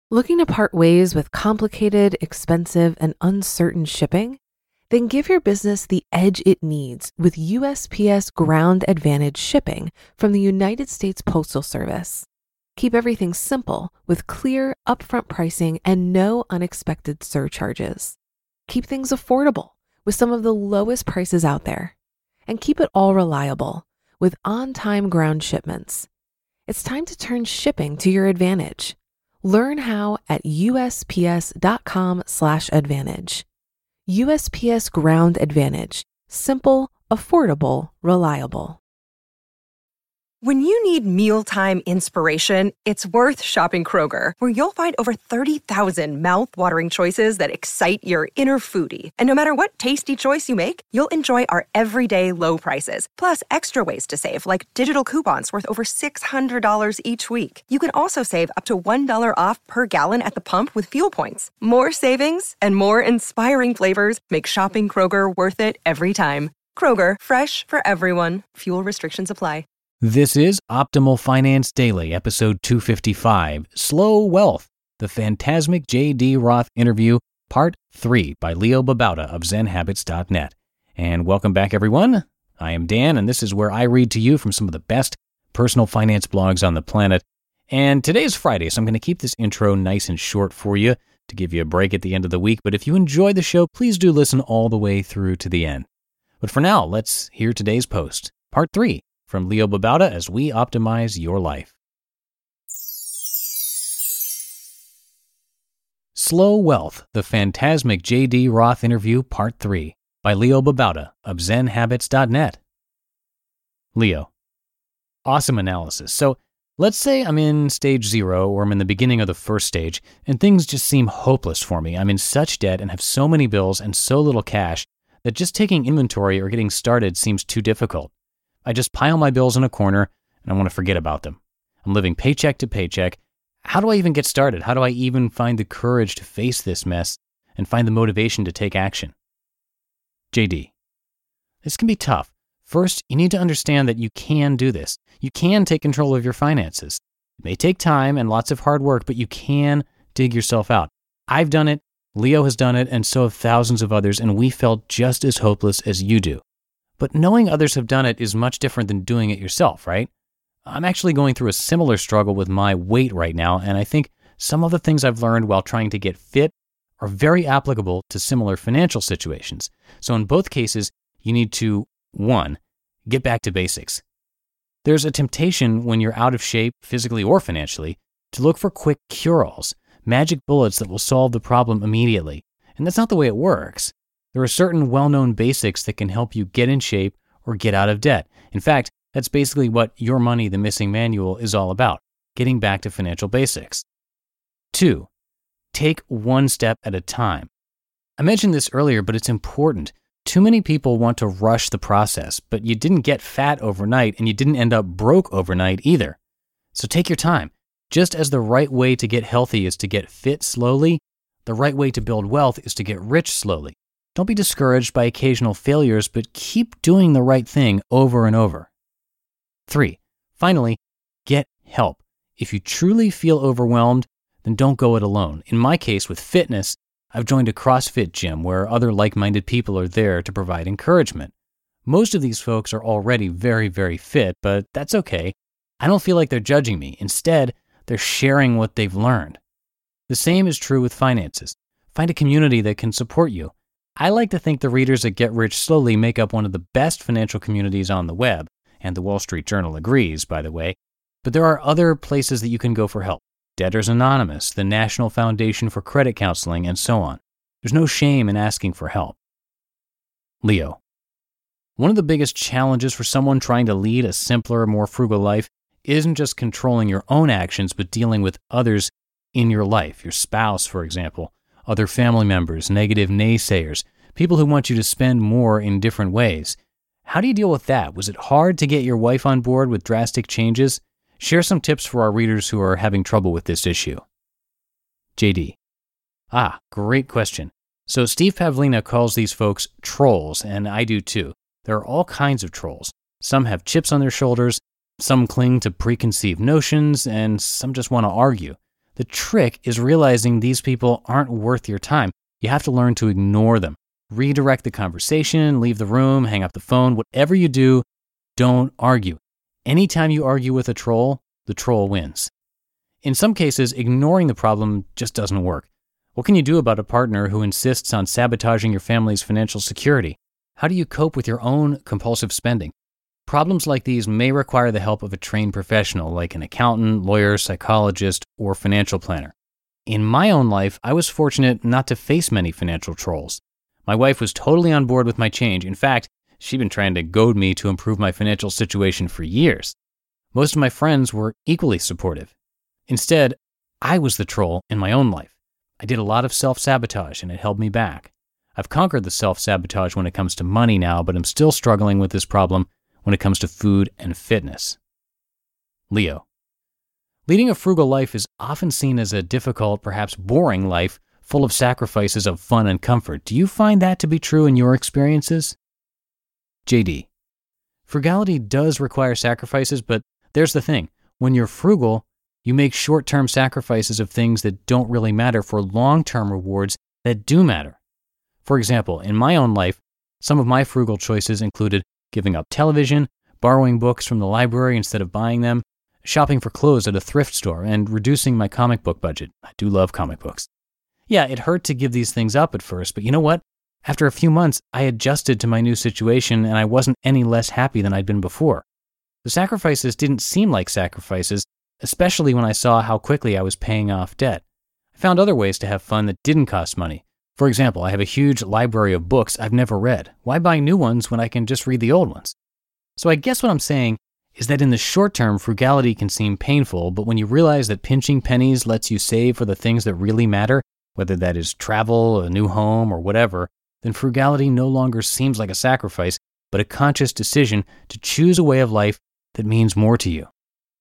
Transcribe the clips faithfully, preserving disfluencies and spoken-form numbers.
Looking to part ways with complicated, expensive, and uncertain shipping? Then give your business the edge it needs with U S P S Ground Advantage shipping from the United States Postal Service. Keep everything simple with clear, upfront pricing and no unexpected surcharges. Keep things affordable with some of the lowest prices out there. And keep it all reliable with on-time ground shipments. It's time to turn shipping to your advantage. Learn how at usps.com slash advantage. U S P S Ground Advantage. Simple, affordable, reliable. When you need mealtime inspiration, it's worth shopping Kroger, where you'll find over thirty thousand mouth-watering choices that excite your inner foodie. And no matter what tasty choice you make, you'll enjoy our everyday low prices, plus extra ways to save, like digital coupons worth over six hundred dollars each week. You can also save up to one dollar off per gallon at the pump with fuel points. More savings and more inspiring flavors make shopping Kroger worth it every time. Kroger, fresh for everyone. Fuel restrictions apply. This is Optimal Finance Daily, episode two fifty-five, Slow Wealth, the Phantasmic J D. Roth Interview, Part three by Leo Babauta of Zen Habits dot net. And welcome back, everyone. I am Dan, and this is where I read to you from some of the best personal finance blogs on the planet. And today is Friday, so I'm going to keep this intro nice and short for you to give you a break at the end of the week. But if you enjoy the show, please do listen all the way through to the end. But for now, let's hear today's post, Part three. From Leo Babauta as we optimize your life. Slow Wealth, the Phantasmic J D. Roth Interview, Part three by Leo Babauta of Zen Habits dot net. Leo. Awesome analysis. So let's say I'm in stage zero or I'm in the beginning of the first stage and things just seem hopeless for me. I'm in such debt and have so many bills and so little cash that just taking inventory or getting started seems too difficult. I just pile my bills in a corner and I want to forget about them. I'm living paycheck to paycheck. How do I even get started? How do I even find the courage to face this mess and find the motivation to take action? J D. This can be tough. First, you need to understand that you can do this. You can take control of your finances. It may take time and lots of hard work, but you can dig yourself out. I've done it, Leo has done it, and so have thousands of others, and we felt just as hopeless as you do. But knowing others have done it is much different than doing it yourself, right? I'm actually going through a similar struggle with my weight right now, and I think some of the things I've learned while trying to get fit are very applicable to similar financial situations. So in both cases, you need to, one, get back to basics. There's a temptation when you're out of shape, physically or financially, to look for quick cure-alls, magic bullets that will solve the problem immediately. And that's not the way it works. There are certain well-known basics that can help you get in shape or get out of debt. In fact, that's basically what Your Money, the Missing Manual is all about, getting back to financial basics. Two, take one step at a time. I mentioned this earlier, but it's important. Too many people want to rush the process, but you didn't get fat overnight and you didn't end up broke overnight either. So take your time. Just as the right way to get healthy is to get fit slowly, the right way to build wealth is to get rich slowly. Don't be discouraged by occasional failures, but keep doing the right thing over and over. Three, finally, get help. If you truly feel overwhelmed, then don't go it alone. In my case with fitness, I've joined a CrossFit gym where other like-minded people are there to provide encouragement. Most of these folks are already very, very fit, but that's okay. I don't feel like they're judging me. Instead, they're sharing what they've learned. The same is true with finances. Find a community that can support you. I like to think the readers at Get Rich Slowly make up one of the best financial communities on the web, and the Wall Street Journal agrees, by the way. But there are other places that you can go for help. Debtors Anonymous, the National Foundation for Credit Counseling, and so on. There's no shame in asking for help. Leo. One of the biggest challenges for someone trying to lead a simpler, more frugal life isn't just controlling your own actions, but dealing with others in your life, your spouse, for example, other family members, negative naysayers, people who want you to spend more in different ways. How do you deal with that? Was it hard to get your wife on board with drastic changes? Share some tips for our readers who are having trouble with this issue. J D. Ah, great question. So Steve Pavlina calls these folks trolls, and I do too. There are all kinds of trolls. Some have chips on their shoulders, some cling to preconceived notions, and some just want to argue. The trick is realizing these people aren't worth your time. You have to learn to ignore them. Redirect the conversation, leave the room, hang up the phone. Whatever you do, don't argue. Anytime you argue with a troll, the troll wins. In some cases, ignoring the problem just doesn't work. What can you do about a partner who insists on sabotaging your family's financial security? How do you cope with your own compulsive spending? Problems like these may require the help of a trained professional like an accountant, lawyer, psychologist, or financial planner. In my own life, I was fortunate not to face many financial trolls. My wife was totally on board with my change. In fact, she'd been trying to goad me to improve my financial situation for years. Most of my friends were equally supportive. Instead, I was the troll in my own life. I did a lot of self-sabotage and it held me back. I've conquered the self-sabotage when it comes to money now, but I'm still struggling with this problem when it comes to food and fitness. Leo. Leading a frugal life is often seen as a difficult, perhaps boring life full of sacrifices of fun and comfort. Do you find that to be true in your experiences? J D. Frugality does require sacrifices, but there's the thing. When you're frugal, you make short-term sacrifices of things that don't really matter for long-term rewards that do matter. For example, in my own life, some of my frugal choices included giving up television, borrowing books from the library instead of buying them, shopping for clothes at a thrift store, and reducing my comic book budget. I do love comic books. Yeah, it hurt to give these things up at first, but you know what? After a few months, I adjusted to my new situation and I wasn't any less happy than I'd been before. The sacrifices didn't seem like sacrifices, especially when I saw how quickly I was paying off debt. I found other ways to have fun that didn't cost money. For example, I have a huge library of books I've never read. Why buy new ones when I can just read the old ones? So I guess what I'm saying is that in the short term, frugality can seem painful, but when you realize that pinching pennies lets you save for the things that really matter, whether that is travel, a new home, or whatever, then frugality no longer seems like a sacrifice, but a conscious decision to choose a way of life that means more to you.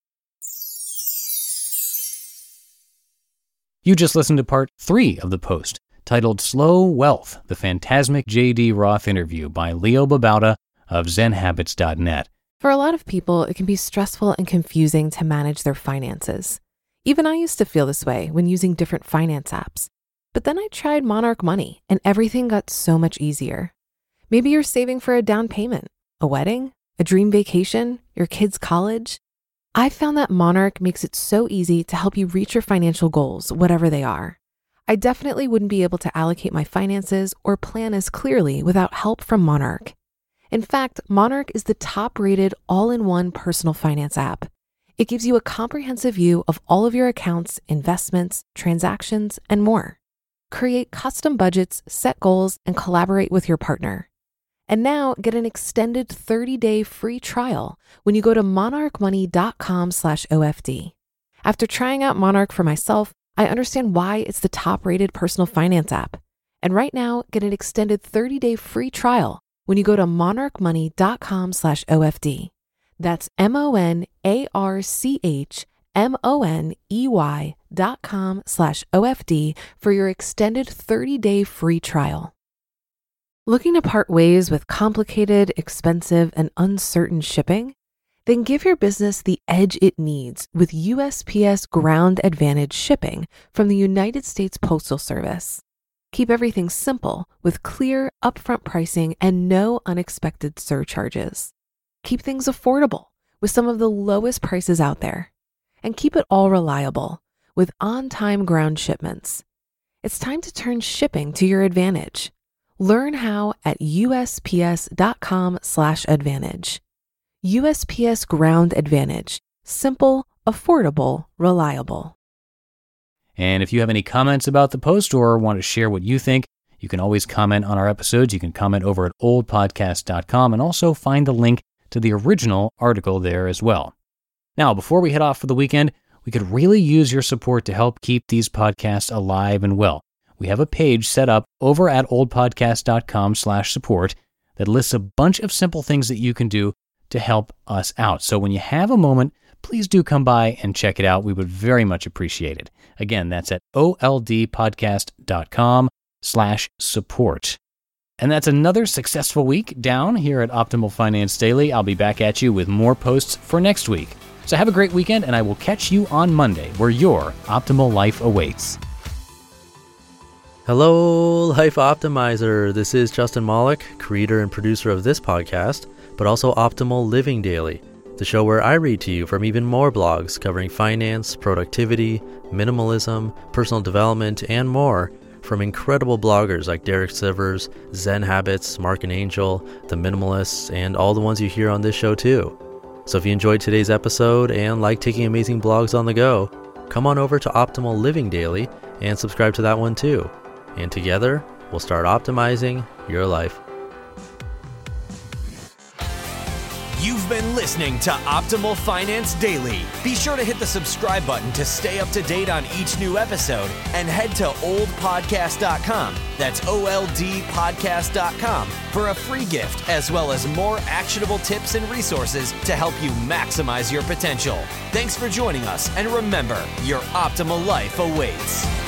You just listened to part three of the post, titled Slow Wealth, the Phantasmic J D Roth Interview by Leo Babauta of zen habits dot net. For a lot of people, it can be stressful and confusing to manage their finances. Even I used to feel this way when using different finance apps. But then I tried Monarch Money and everything got so much easier. Maybe you're saving for a down payment, a wedding, a dream vacation, your kids' college. I found that Monarch makes it so easy to help you reach your financial goals, whatever they are. I definitely wouldn't be able to allocate my finances or plan as clearly without help from Monarch. In fact, Monarch is the top-rated all-in-one personal finance app. It gives you a comprehensive view of all of your accounts, investments, transactions, and more. Create custom budgets, set goals, and collaborate with your partner. And now get an extended thirty-day free trial when you go to monarch money dot com slash O F D. After trying out Monarch for myself, I understand why it's the top-rated personal finance app. And right now, get an extended thirty-day free trial when you go to monarch money dot com slash O F D. That's M O N A R C H M O N E Y dot com slash O F D for your extended thirty-day free trial. Looking to part ways with complicated, expensive, and uncertain shipping? Then give your business the edge it needs with U S P S Ground Advantage shipping from the United States Postal Service. Keep everything simple with clear, upfront pricing and no unexpected surcharges. Keep things affordable with some of the lowest prices out there. And keep it all reliable with on-time ground shipments. It's time to turn shipping to your advantage. Learn how at U S P S dot com slash advantage. U S P S Ground Advantage. Simple, affordable, reliable. And if you have any comments about the post or want to share what you think, you can always comment on our episodes. You can comment over at old podcast dot com and also find the link to the original article there as well. Now, before we head off for the weekend, we could really use your support to help keep these podcasts alive and well. We have a page set up over at old podcast dot com slash support that lists a bunch of simple things that you can do to help us out. So when you have a moment, please do come by and check it out. We would very much appreciate it. Again, that's at old podcast dot com slash support. And that's another successful week down here at Optimal Finance Daily. I'll be back at you with more posts for next week. So have a great weekend, and I will catch you on Monday, where your optimal life awaits. Hello, Life Optimizer. This is Justin Malik, creator and producer of this podcast, but also Optimal Living Daily, the show where I read to you from even more blogs covering finance, productivity, minimalism, personal development, and more from incredible bloggers like Derek Sivers, Zen Habits, Mark and Angel, The Minimalists, and all the ones you hear on this show too. So if you enjoyed today's episode and like taking amazing blogs on the go, come on over to Optimal Living Daily and subscribe to that one too. And together, we'll start optimizing your life. You've been listening to Optimal Finance Daily. Be sure to hit the subscribe button to stay up to date on each new episode and head to old podcast dot com. That's O L D podcast dot com for a free gift as well as more actionable tips and resources to help you maximize your potential. Thanks for joining us, and remember, your optimal life awaits.